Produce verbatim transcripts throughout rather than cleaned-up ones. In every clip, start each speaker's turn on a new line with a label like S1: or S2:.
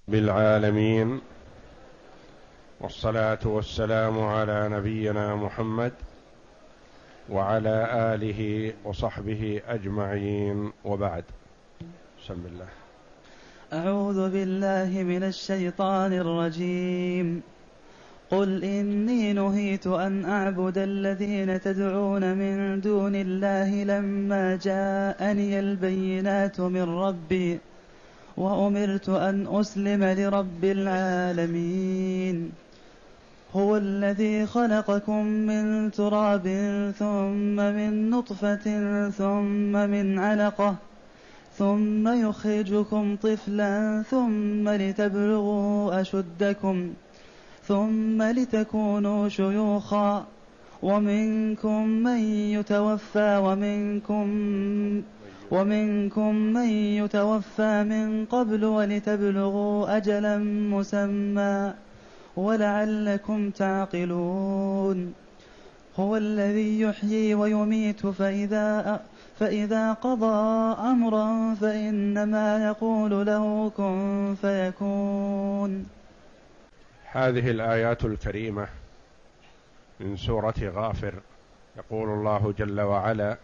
S1: بالعالمين، والصلاة والسلام على نبينا محمد وعلى آله وصحبه أجمعين، وبعد. بسم الله.
S2: أعوذ بالله من الشيطان الرجيم. قل إني نهيت أن أعبد الذين تدعون من دون الله لما جاءني البينات من ربي وأمرت أن أسلم لرب العالمين. هو الذي خلقكم من تراب ثم من نطفة ثم من علقة ثم يخرجكم طفلا ثم لتبلغوا أشدكم ثم لتكونوا شيوخا ومنكم من يتوفى ومنكم ومنكم من يتوفى من قبل ولتبلغوا أجلا مسمى ولعلكم تعقلون. هو الذي يحيي ويميت فإذا, فإذا قضى أمرا فإنما يقول له كن فيكون.
S1: هذه الآيات الكريمة من سورة غافر، يقول الله جل وعلا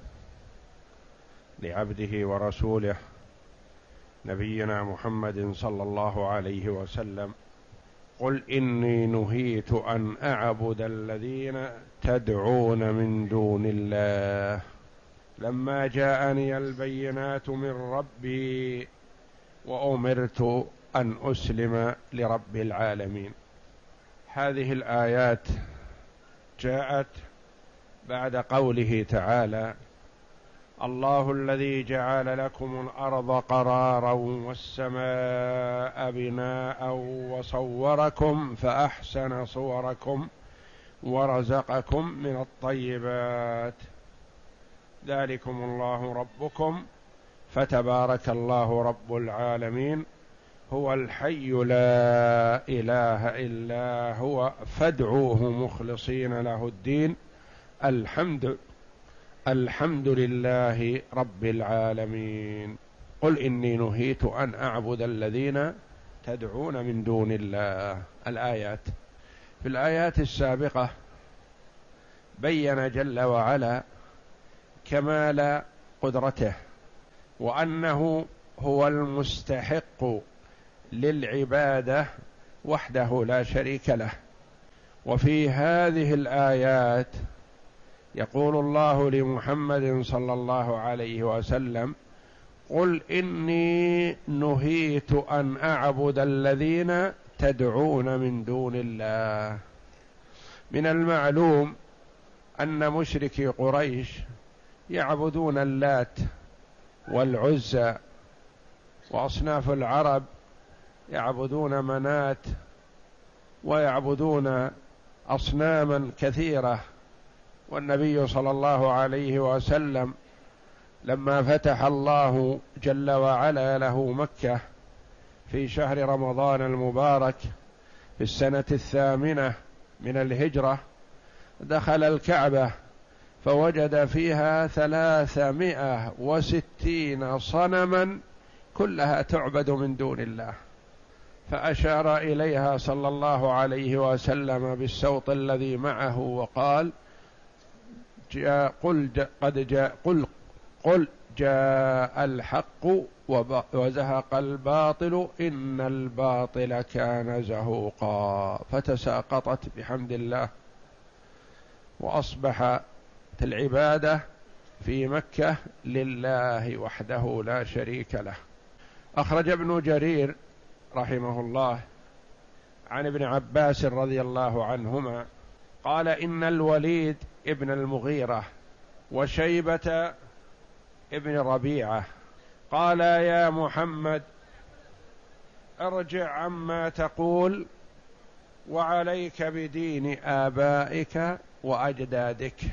S1: لعبده ورسوله نبينا محمد صلى الله عليه وسلم: قل إني نهيت أن أعبد الذين تدعون من دون الله لما جاءني البينات من ربي وأمرت أن أسلم لرب العالمين. هذه الآيات جاءت بعد قوله تعالى: الله الذي جعل لكم الأرض قرارا والسماء بناء وصوركم فأحسن صوركم ورزقكم من الطيبات ذلكم الله ربكم فتبارك الله رب العالمين هو الحي لا إله إلا هو فادعوه مخلصين له الدين الحمد الحمد لله رب العالمين. قل إني نهيت أن أعبد الذين تدعون من دون الله. الآيات في الآيات السابقة بين جل وعلا كمال قدرته وأنه هو المستحق للعبادة وحده لا شريك له. وفي هذه الآيات يقول الله لمحمد صلى الله عليه وسلم: قل إني نهيت أن أعبد الذين تدعون من دون الله. من المعلوم أن مشركي قريش يعبدون اللات والعزى، وأصناف العرب يعبدون منات ويعبدون أصناما كثيرة. والنبي صلى الله عليه وسلم لما فتح الله جل وعلا له مكة في شهر رمضان المبارك في السنة الثامنة من الهجرة دخل الكعبة فوجد فيها ثلاثمائة وستين صنما كلها تعبد من دون الله، فأشار إليها صلى الله عليه وسلم بالسوط الذي معه وقال: جاء قل جاء قد جاء قل قل جاء الحق وزهق الباطل إن الباطل كان زهوقا. فتساقطت بحمد الله، وأصبحت العبادة في مكة لله وحده لا شريك له. أخرج ابن جرير رحمه الله عن ابن عباس رضي الله عنهما قال: إن الوليد ابن المغيرة وشيبة ابن ربيعة قال: يا محمد ارجع عما تقول وعليك بدين آبائك وأجدادك.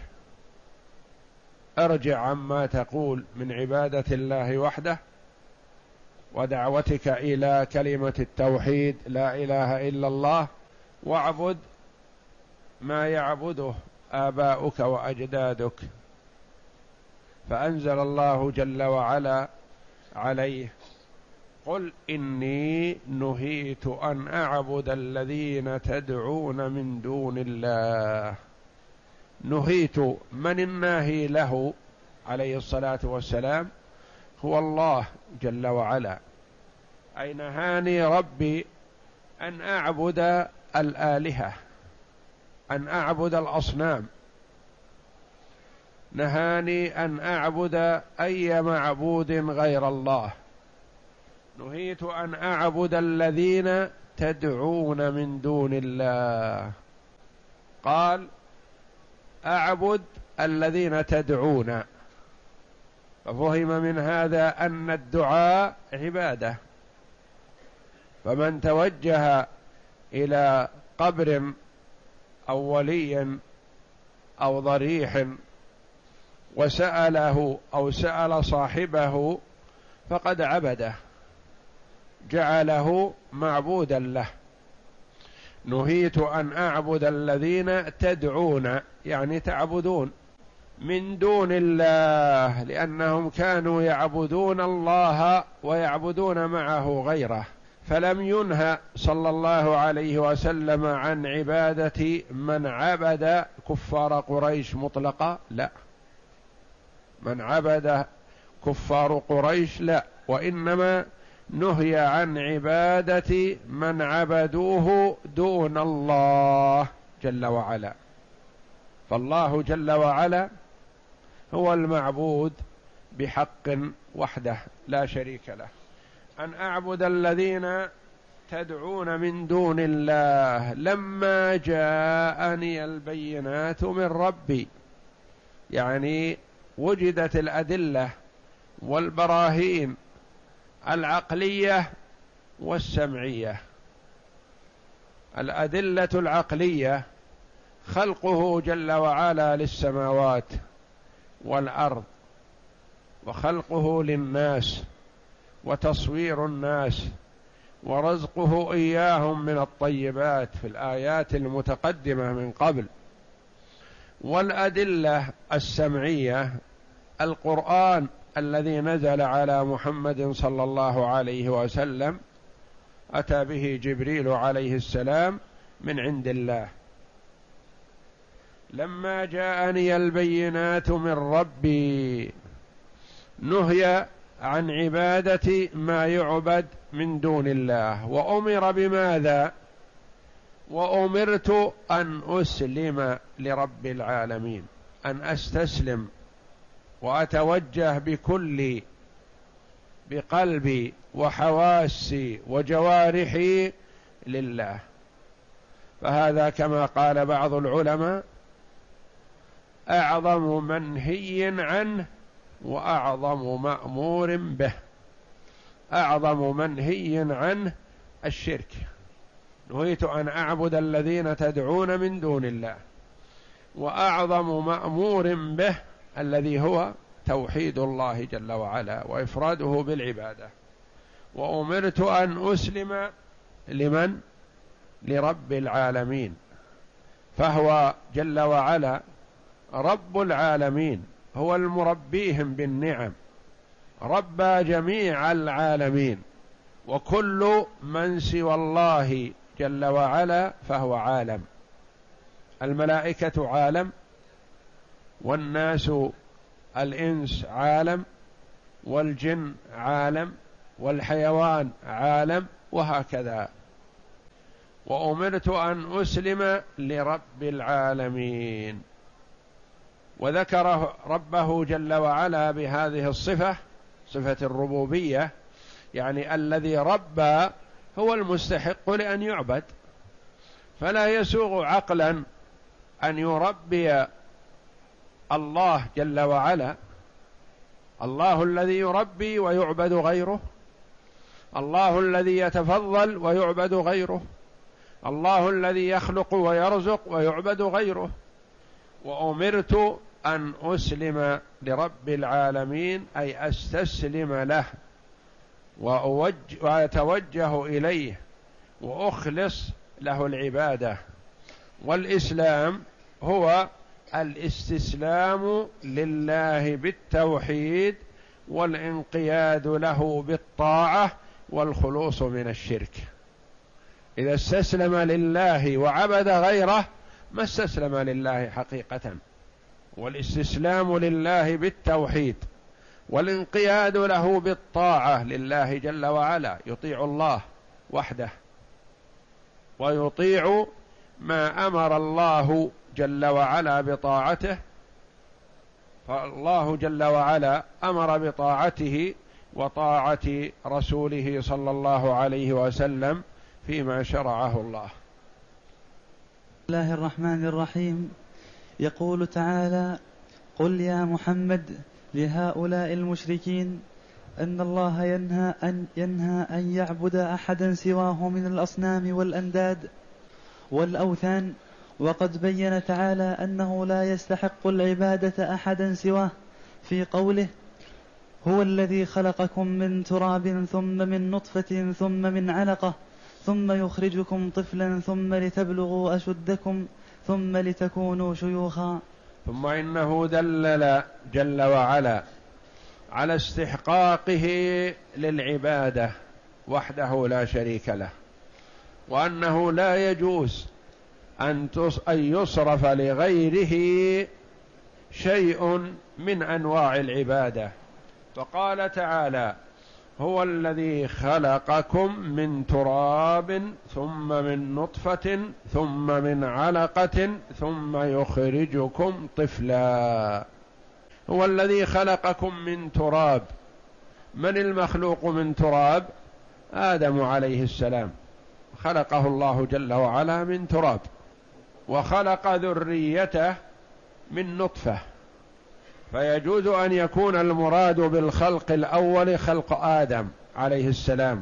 S1: ارجع عما تقول من عبادة الله وحده ودعوتك إلى كلمة التوحيد لا إله إلا الله، واعبد ما يعبده آباؤك وأجدادك. فأنزل الله جل وعلا عليه: قل إني نهيت أن أعبد الذين تدعون من دون الله. نهيت، من الناهي له عليه الصلاة والسلام؟ هو الله جل وعلا. أي نهاني ربي أن أعبد الآلهة، أن أعبد الأصنام، نهاني أن أعبد أي معبود غير الله. نهيت أن أعبد الذين تدعون من دون الله. قال أعبد الذين تدعون، ففهم من هذا أن الدعاء عبادة، فمن توجه إلى قبر أو ولي أو ضريح وسأله أو سأل صاحبه فقد عبده، جعله معبودا له. نهيت أن أعبد الذين تدعون، يعني تعبدون من دون الله، لأنهم كانوا يعبدون الله ويعبدون معه غيره، فلم ينهى صلى الله عليه وسلم عن عبادة من عبد كفار قريش مطلقا، لا، من عبد كفار قريش لا، وإنما نهي عن عبادة من عبدوه دون الله جل وعلا. فالله جل وعلا هو المعبود بحق وحده لا شريك له. أن أعبد الذين تدعون من دون الله لما جاءني البينات من ربي، يعني وجدت الأدلة والبراهين العقلية والسمعية. الأدلة العقلية خلقه جل وعلا للسماوات والأرض، وخلقه للناس، وتصوير الناس، ورزقه إياهم من الطيبات في الآيات المتقدمة من قبل. والأدلة السمعية القرآن الذي نزل على محمد صلى الله عليه وسلم، أتى به جبريل عليه السلام من عند الله. لما جاءني البينات من ربي، نهي عن عبادة ما يعبد من دون الله، وأمر بماذا؟ وأمرت أن أسلم لرب العالمين، أن أستسلم وأتوجه بكلي بقلبي وحواسي وجوارحي لله. فهذا كما قال بعض العلماء أعظم منهي عنه وأعظم مأمور به. أعظم منهي عنه الشرك، نهيت أن أعبد الذين تدعون من دون الله، وأعظم مأمور به الذي هو توحيد الله جل وعلا وإفراده بالعبادة. وأمرت أن أسلم لمن؟ لرب العالمين، فهو جل وعلا رب العالمين، هو المربيهم بالنعم، ربى جميع العالمين، وكل من سوى الله جل وعلا فهو عالم. الملائكة عالم، والناس الإنس عالم، والجن عالم، والحيوان عالم، وهكذا. وأمرت أن أسلم لرب العالمين، وذكر ربه جل وعلا بهذه الصفة، صفة الربوبية، يعني الذي ربى هو المستحق لأن يعبد، فلا يسوغ عقلا أن يربي الله جل وعلا، الله الذي يربي ويعبد غيره، الله الذي يتفضل ويعبد غيره، الله الذي يخلق ويرزق ويعبد غيره. وأمرت أن أسلم لرب العالمين، أي أستسلم له وأتوجه إليه وأخلص له العبادة. والإسلام هو الاستسلام لله بالتوحيد والانقياد له بالطاعة والخلوص من الشرك. إذا استسلم لله وعبد غيره ما استسلم لله حقيقة. والاستسلام لله بالتوحيد والانقياد له بالطاعة لله جل وعلا، يطيع الله وحده ويطيع ما أمر الله جل وعلا بطاعته، فالله جل وعلا أمر بطاعته وطاعة رسوله صلى الله عليه وسلم فيما شرعه الله.
S2: بسم الله الرحمن الرحيم. يقول تعالى: قل يا محمد لهؤلاء المشركين أن الله ينهى أن, ينهى أن يعبد أحدا سواه من الأصنام والأنداد والأوثان، وقد بين تعالى أنه لا يستحق العبادة أحدا سواه في قوله: هو الذي خلقكم من تراب ثم من نطفة ثم من علقة ثم يخرجكم طفلا ثم لتبلغوا أشدكم ثم لتكونوا شيوخا.
S1: ثم إنه دلل جل وعلا على استحقاقه للعبادة وحده لا شريك له، وأنه لا يجوز أن يصرف لغيره شيء من أنواع العبادة. فقال تعالى: هو الذي خلقكم من تراب ثم من نطفة ثم من علقة ثم يخرجكم طفلا. هو الذي خلقكم من تراب. من المخلوق من تراب؟ آدم عليه السلام، خلقه الله جل وعلا من تراب، وخلق ذريته من نطفة. فيجوز أن يكون المراد بالخلق الأول خلق آدم عليه السلام،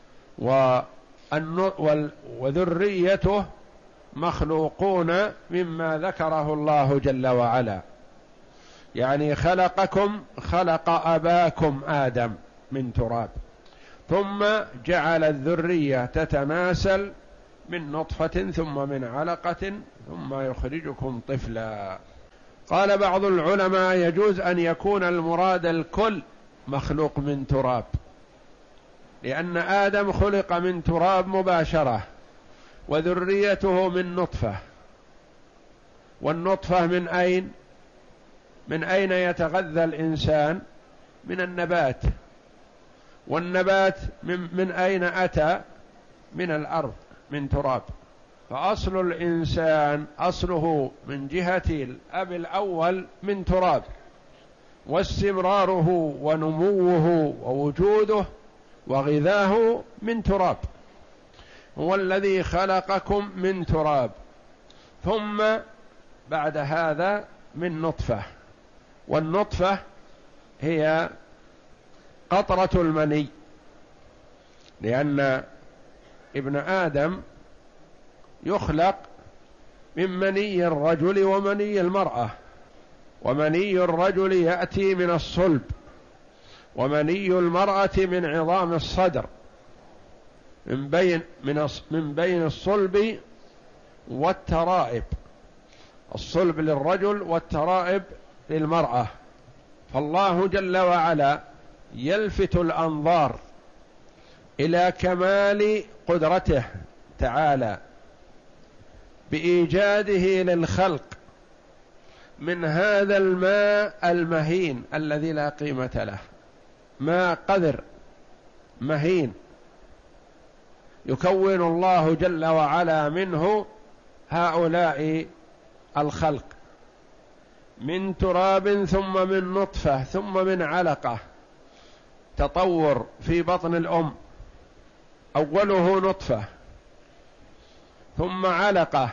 S1: وذريته مخلوقون مما ذكره الله جل وعلا. يعني خلقكم، خلق أباكم آدم من تراب، ثم جعل الذرية تتناسل من نطفة ثم من علقة ثم يخرجكم طفلا. قال بعض العلماء: يجوز أن يكون المراد الكل مخلوق من تراب، لأن آدم خلق من تراب مباشرة، وذريته من نطفة. والنطفة من أين؟ من أين يتغذى الإنسان؟ من النبات. والنبات من, من أين أتى؟ من الأرض، من تراب. فأصل الإنسان أصله من جهة الأب الأول من تراب، واستمراره ونموه ووجوده وغذاه من تراب. هو الذي خلقكم من تراب، ثم بعد هذا من نطفة. والنطفة هي قطرة المني، لأن ابن آدم يخلق من مني الرجل ومني المرأة، ومني الرجل يأتي من الصلب، ومني المرأة من عظام الصدر، من بين من من بين الصلب والترائب. الصلب للرجل والترائب للمرأة. فالله جل وعلا يلفت الأنظار إلى كمال قدرته تعالى بإيجاده للخلق من هذا الماء المهين الذي لا قيمة له، ماء قذر مهين يكون الله جل وعلا منه هؤلاء الخلق، من تراب ثم من نطفة ثم من علقة. تطور في بطن الأم، أوله نطفة ثم علقة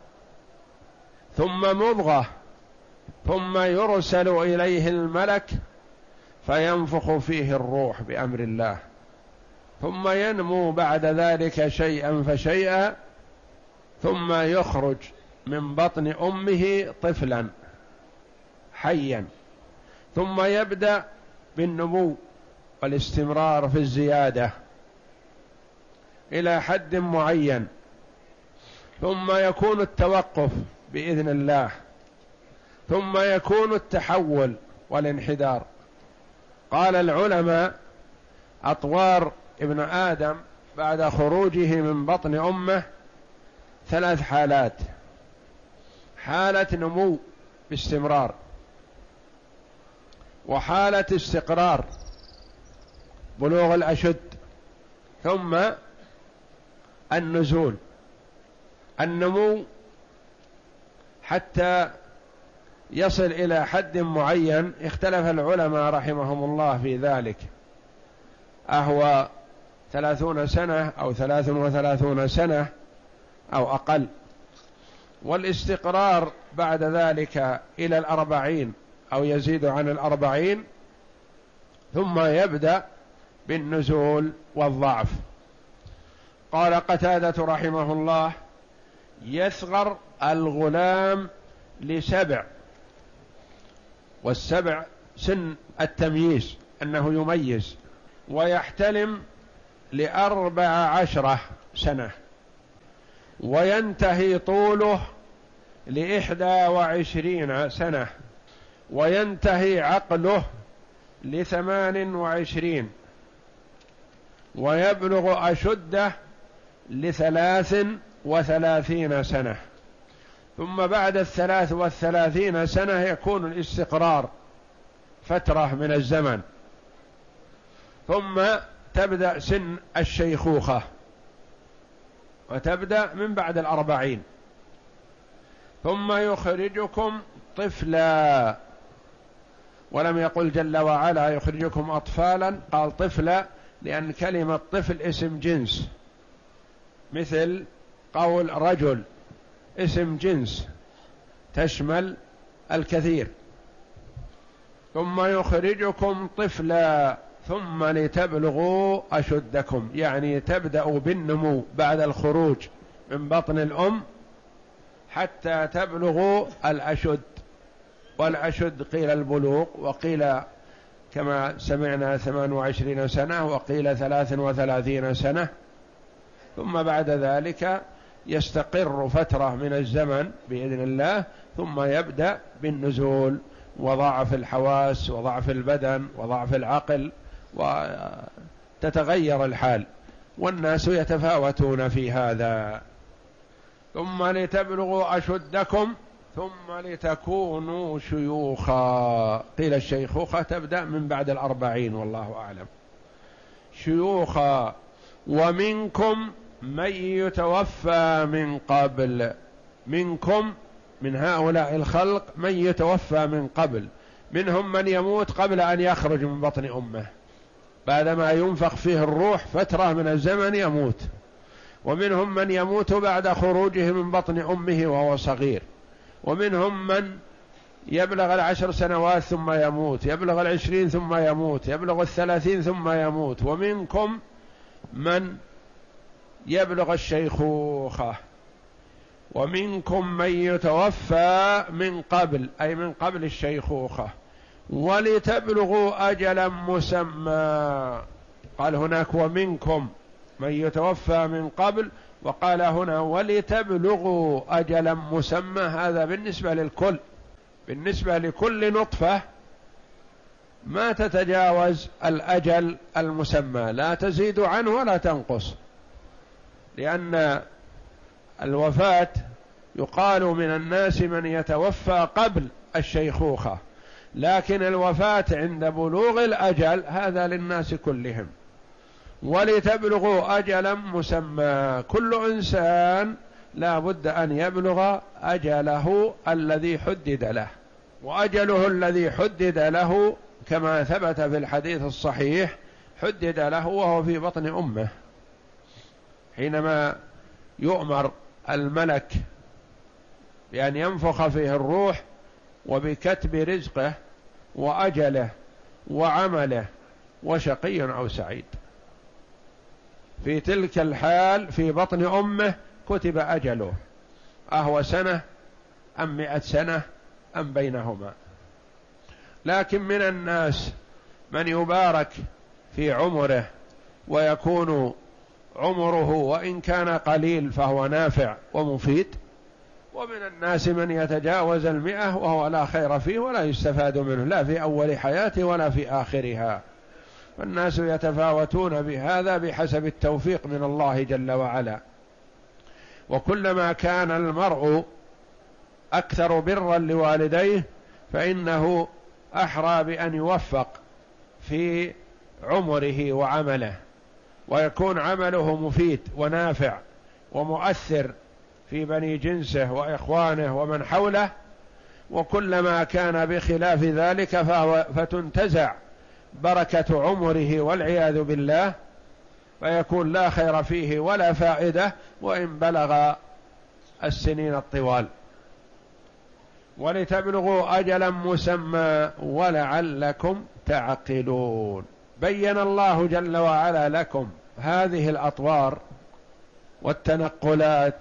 S1: ثم مضغة، ثم يرسل إليه الملك فينفخ فيه الروح بأمر الله، ثم ينمو بعد ذلك شيئا فشيئا، ثم يخرج من بطن أمه طفلا حيا، ثم يبدأ بالنمو والاستمرار في الزيادة إلى حد معين، ثم يكون التوقف بإذن الله، ثم يكون التحول والانحدار. قال العلماء: أطوار ابن آدم بعد خروجه من بطن أمه ثلاث حالات: حالة نمو باستمرار، وحالة استقرار بلوغ الأشد، ثم النزول. النمو حتى يصل إلى حد معين اختلف العلماء رحمهم الله في ذلك، أهو ثلاثون سنة أو ثلاث وثلاثون سنة أو أقل. والاستقرار بعد ذلك إلى الأربعين أو يزيد عن الأربعين، ثم يبدأ بالنزول والضعف. قال قتادة رحمه الله: يصغر الغلام لسبع، والسبع سن التمييز أنه يميز، ويحتلم لأربع عشرة سنة، وينتهي طوله لإحدى وعشرين سنة، وينتهي عقله لثمان وعشرين، ويبلغ أشده لثلاث وثلاثين سنة. ثم بعد الثلاث والثلاثين سنة يكون الاستقرار فترة من الزمن، ثم تبدأ سن الشيخوخة، وتبدأ من بعد الأربعين. ثم يخرجكم طفلا، ولم يقل جل وعلا يخرجكم أطفالا، قال طفلا لأن كلمة طفل اسم جنس، مثل قول رجل اسم جنس تشمل الكثير. ثم يخرجكم طفلا ثم لتبلغوا أشدكم، يعني تبدأوا بالنمو بعد الخروج من بطن الأم حتى تبلغوا الأشد. والأشد قيل البلوغ، وقيل كما سمعنا ثمان وعشرين سنة، وقيل ثلاث وثلاثين سنة. ثم بعد ذلك يستقر فترة من الزمن بإذن الله، ثم يبدأ بالنزول وضعف الحواس وضعف البدن وضعف العقل، وتتغير الحال، والناس يتفاوتون في هذا. ثم لتبلغوا أشدكم ثم لتكونوا شيوخا، قيل الشيخوخة تبدأ من بعد الأربعين والله أعلم. شيوخا ومنكم من يتوفى من قبل، منكم من هؤلاء الخلق من يتوفى من قبل، منهم من يموت قبل أن يخرج من بطن أمه، بعدما ينفخ فيه الروح فترة من الزمن يموت. ومنهم من يموت بعد خروجه من بطن أمه وهو صغير. ومنهم من يبلغ العشر سنوات ثم يموت، يبلغ العشرين ثم يموت، يبلغ الثلاثين ثم يموت. ومنكم من يبلغ الشيخوخة. ومنكم من يتوفى من قبل، أي من قبل الشيخوخة، ولتبلغوا أجلا مسمى. قال هناك ومنكم من يتوفى من قبل، وقال هنا ولتبلغوا أجلا مسمى. هذا بالنسبة للكل، بالنسبة لكل نطفة ما تتجاوز الأجل المسمى، لا تزيد عنه ولا تنقص، لأن الوفاة يقال من الناس من يتوفى قبل الشيخوخة، لكن الوفاة عند بلوغ الأجل هذا للناس كلهم. ولتبلغوا أجلا مسمى، كل إنسان لا بد أن يبلغ أجله الذي حدد له، وأجله الذي حدد له كما ثبت في الحديث الصحيح حدد له وهو في بطن أمه، حينما يؤمر الملك بأن ينفخ فيه الروح وبكتب رزقه وأجله وعمله وشقي أو سعيد. في تلك الحال في بطن أمه كتب أجله، أهو سنة أم مئة سنة أم بينهما. لكن من الناس من يبارك في عمره ويكون عمره وإن كان قليل فهو نافع ومفيد، ومن الناس من يتجاوز المئة وهو لا خير فيه ولا يستفاد منه لا في أول حياته ولا في آخرها. فالناس يتفاوتون بهذا بحسب التوفيق من الله جل وعلا. وكلما كان المرء أكثر برا لوالديه فإنه أحرى بأن يوفق في عمره وعمله، ويكون عمله مفيد ونافع ومؤثر في بني جنسه وإخوانه ومن حوله. وكلما كان بخلاف ذلك فهو فتنتزع بركة عمره والعياذ بالله، فيكون لا خير فيه ولا فائدة وإن بلغ السنين الطوال. ولتبلغوا أجلا مسمى ولعلكم تعقلون. بين الله جل وعلا لكم هذه الأطوار والتنقلات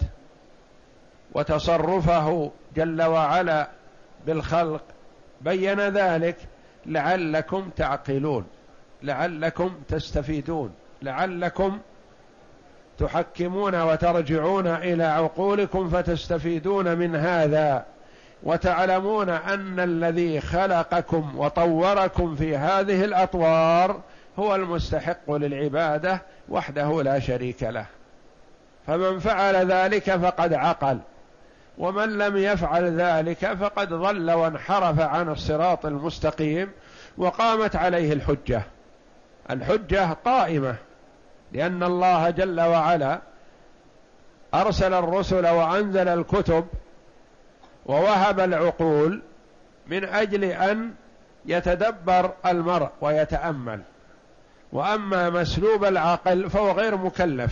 S1: وتصرفه جل وعلا بالخلق، بين ذلك لعلكم تعقلون، لعلكم تستفيدون، لعلكم تحكمون وترجعون إلى عقولكم فتستفيدون من هذا، وتعلمون أن الذي خلقكم وطوركم في هذه الأطوار هو المستحق للعبادة وحده لا شريك له. فمن فعل ذلك فقد عقل، ومن لم يفعل ذلك فقد ضل وانحرف عن الصراط المستقيم وقامت عليه الحجة. الحجة قائمة، لأن الله جل وعلا أرسل الرسل وأنزل الكتب ووهب العقول من أجل أن يتدبر المرء ويتأمل. وأما مسلوب العقل فهو غير مكلف.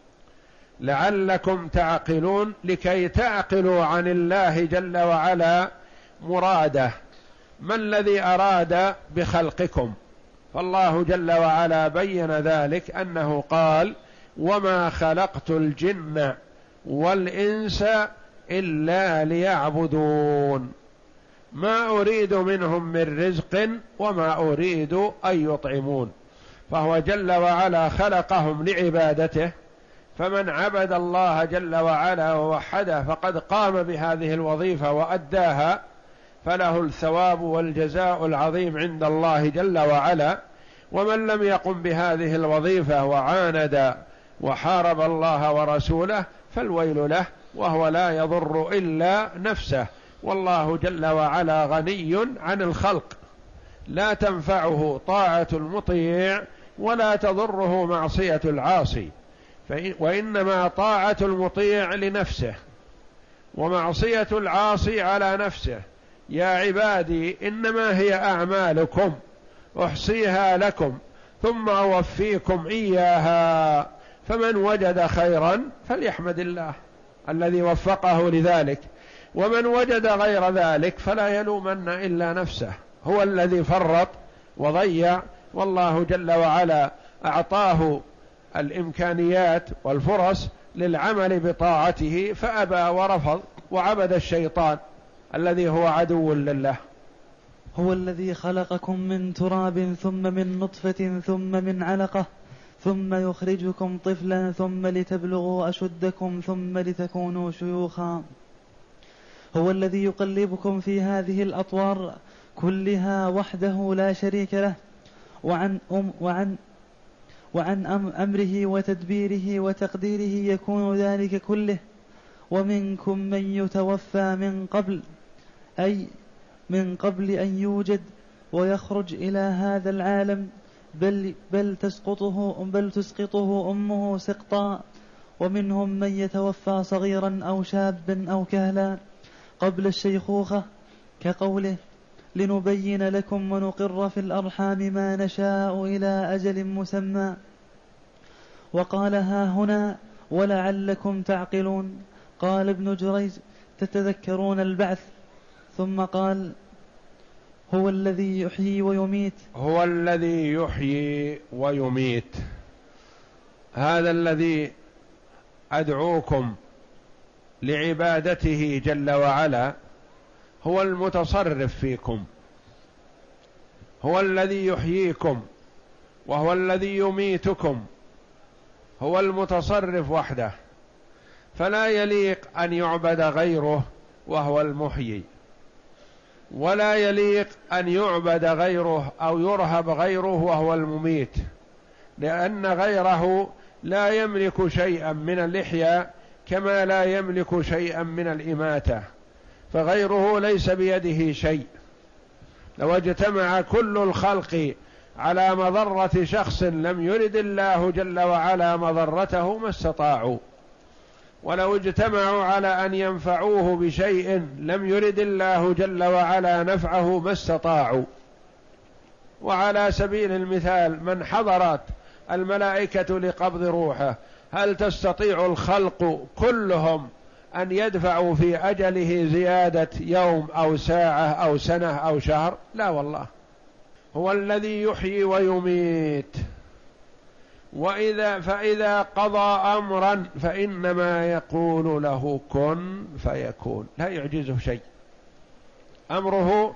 S1: لعلكم تعقلون، لكي تعقلوا عن الله جل وعلا مراده. ما الذي أراد بخلقكم؟ فالله جل وعلا بين ذلك أنه قال: وما خلقت الجن والإنس إلا ليعبدون ما أريد منهم من رزق وما أريد أن يطعمون. فهو جل وعلا خلقهم لعبادته، فمن عبد الله جل وعلا ووحده فقد قام بهذه الوظيفة وأداها، فله الثواب والجزاء العظيم عند الله جل وعلا. ومن لم يقم بهذه الوظيفة وعاند وحارب الله ورسوله فالويل له، وهو لا يضر إلا نفسه. والله جل وعلا غني عن الخلق، لا تنفعه طاعة المطيع ولا تضره معصية العاصي، وإنما طاعة المطيع لنفسه ومعصية العاصي على نفسه. يا عبادي إنما هي أعمالكم أحصيها لكم ثم أوفيكم إياها، فمن وجد خيرا فليحمد الله الذي وفقه لذلك، ومن وجد غير ذلك فلا يلومن إلا نفسه، هو الذي فرط وضيع، والله جل وعلا أعطاه الإمكانيات والفرص للعمل بطاعته فأبى ورفض وعبد الشيطان الذي هو عدو لله.
S2: هو الذي خلقكم من تراب ثم من نطفة ثم من علقة ثم يخرجكم طفلا ثم لتبلغوا أشدكم ثم لتكونوا شيوخا. هو الذي يقلبكم في هذه الأطوار كلها وحده لا شريك له، وعن أم وعن وعن أمره وتدبيره وتقديره يكون ذلك كله. ومنكم من يتوفى من قبل، أي من قبل أن يوجد ويخرج إلى هذا العالم، بل, بل, تسقطه بل تسقطه أمه سقطا. ومنهم من يتوفى صغيرا أو شابا أو كهلا قبل الشيخوخة، كقوله: لنبين لكم ونقر في الأرحام ما نشاء إلى أجل مسمى. وقال: ها هنا ولعلكم تعقلون. قال ابن جريج: تتذكرون البعث. ثم قال: هو الذي يحيي ويميت.
S1: هو الذي يحيي ويميت، هذا الذي أدعوكم لعبادته جل وعلا هو المتصرف فيكم، هو الذي يحييكم وهو الذي يميتكم، هو المتصرف وحده، فلا يليق أن يعبد غيره وهو المحيي. ولا يليق أن يعبد غيره أو يرهب غيره وهو المميت، لأن غيره لا يملك شيئا من الإحياء كما لا يملك شيئا من الإماتة، فغيره ليس بيده شيء. لو اجتمع كل الخلق على مضرة شخص لم يرد الله جل وعلا مضرته ما استطاعوا، ولو اجتمعوا على أن ينفعوه بشيء لم يرد الله جل وعلا نفعه ما استطاعوا. وعلى سبيل المثال من حضرت الملائكة لقبض روحه، هل تستطيع الخلق كلهم أن يدفعوا في أجله زيادة يوم أو ساعة أو سنة أو شهر؟ لا والله. هو الذي يحيي ويميت، وإذا فإذا قضى أمرا فإنما يقول له كن فيكون، لا يعجزه شيء، أمره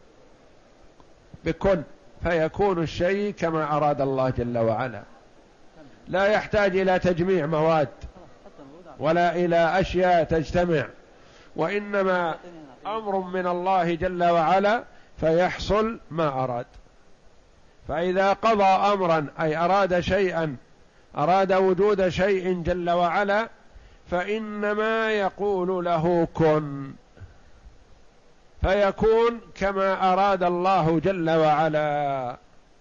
S1: بكن فيكون الشيء كما أراد الله جل وعلا، لا يحتاج إلى تجميع مواد ولا إلى أشياء تجتمع، وإنما أمر من الله جل وعلا فيحصل ما أراد. فإذا قضى أمرا أي أراد شيئا، أراد وجود شيء جل وعلا، فإنما يقول له كن فيكون كما أراد الله جل وعلا.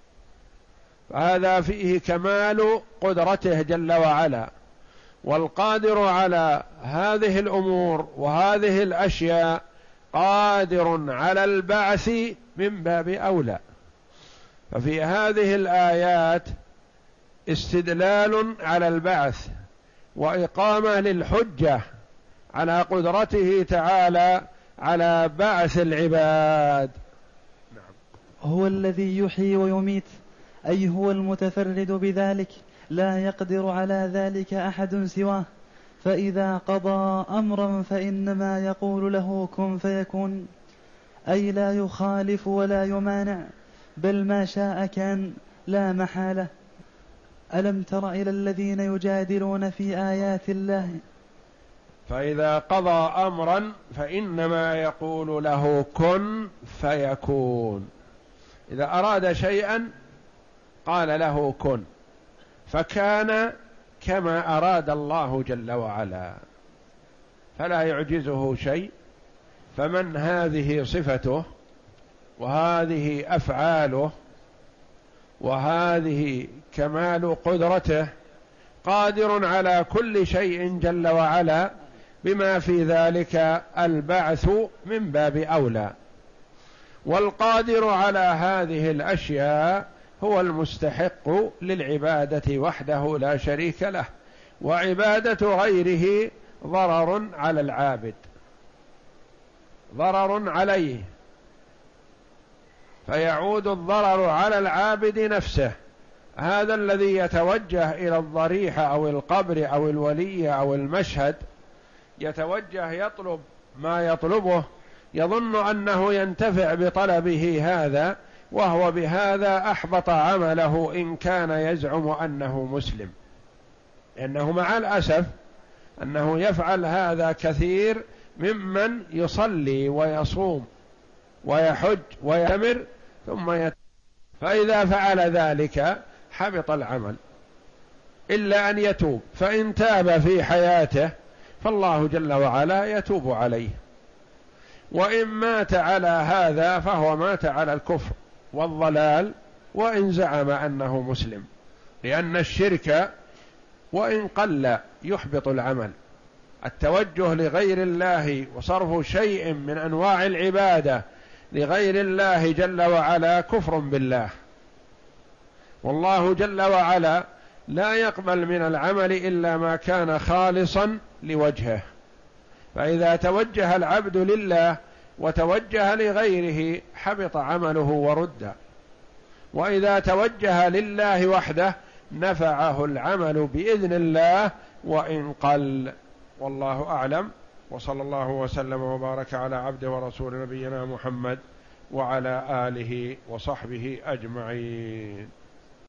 S1: فهذا فيه كمال قدرته جل وعلا، والقادر على هذه الأمور وهذه الأشياء قادر على البعث من باب أولى. ففي هذه الآيات استدلال على البعث وإقامة للحجة على قدرته تعالى على بعث العباد.
S2: نعم. هو الذي يحيي ويميت، أي هو المتفرد بذلك، لا يقدر على ذلك أحد سواه. فإذا قضى أمرا فإنما يقول له كن فيكون، أي لا يخالف ولا يمانع، بل ما شاء كان لا محالة. ألم تر إلى الذين يجادلون في آيات الله؟
S1: فإذا قضى أمرا فإنما يقول له كن فيكون. إذا أراد شيئا قال له كن فكان كما أراد الله جل وعلا، فلا يعجزه شيء. فمن هذه صفته وهذه أفعاله وهذه كمال قدرته، قادر على كل شيء جل وعلا، بما في ذلك البعث من باب أولى. والقادر على هذه الأشياء هو المستحق للعبادة وحده لا شريك له، وعبادة غيره ضرر على العابد، ضرر عليه، فيعود الضرر على العابد نفسه. هذا الذي يتوجه إلى الضريحة أو القبر أو الولي أو المشهد، يتوجه يطلب ما يطلبه، يظن أنه ينتفع بطلبه هذا، وهو بهذا أحبط عمله إن كان يزعم أنه مسلم. لأنه مع الأسف أنه يفعل هذا كثير ممن يصلي ويصوم ويحج ويأمر ثم يت... فإذا فعل ذلك حبط العمل، إلا أن يتوب، فإن تاب في حياته فالله جل وعلا يتوب عليه، وإن مات على هذا فهو مات على الكفر والضلال، وإن زعم أنه مسلم، لأن الشرك وإن قل يحبط العمل. التوجه لغير الله وصرف شيء من أنواع العبادة لغير الله جل وعلا كفر بالله، والله جل وعلا لا يقبل من العمل إلا ما كان خالصا لوجهه. فإذا توجه العبد لله وتوجه لغيره حبط عمله ورد، وإذا توجه لله وحده نفعه العمل بإذن الله وإن قل. والله أعلم، وصلى الله وسلم وبارك على عبده ورسول نبينا محمد وعلى آله وصحبه أجمعين.